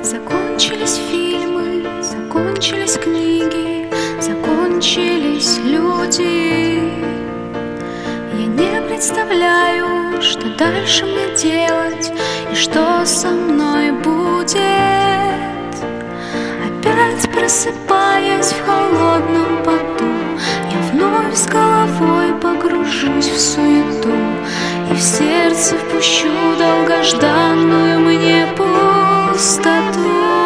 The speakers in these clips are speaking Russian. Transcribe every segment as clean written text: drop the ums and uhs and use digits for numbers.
Закончились фильмы, закончились книги, закончились люди. Я не представляю, что дальше мне делать и что со мной будет. Опять просыпаясь в холодном поту, я вновь с головой погружусь в суету и в сердце впущу долгожданную мне пустоту.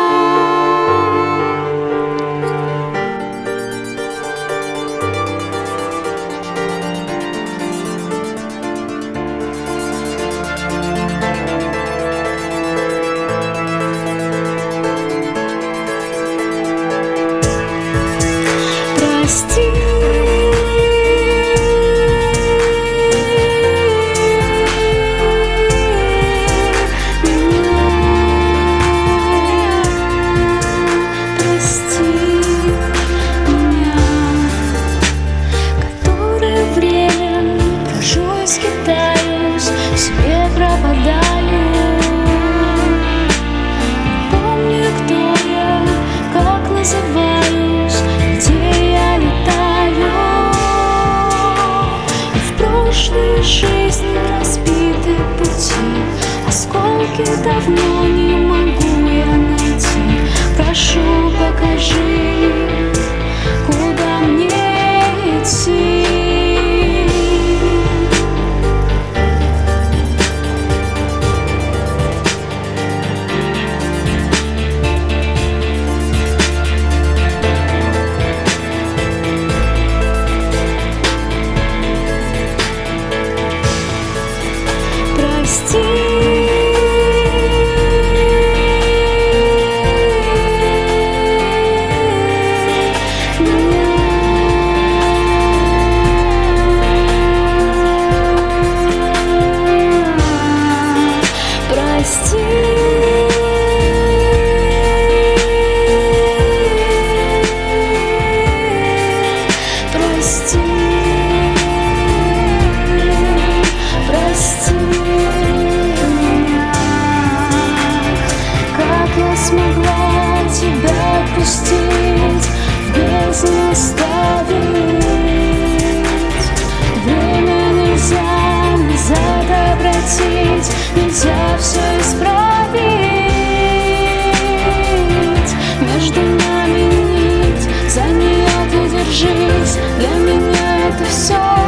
Прости, скитаюсь, в себе пропадаю. Помню, кто я, как называюсь, где я летаю. И в прошлой жизни разбиты пути, осколки давно не могу я найти. Прошу, покажи, куда мне идти. Смогла тебя отпустить, в бездну оставить. Время нельзя назад обратить, нельзя все исправить. Между нами нить, за нее ты держись, для меня это все.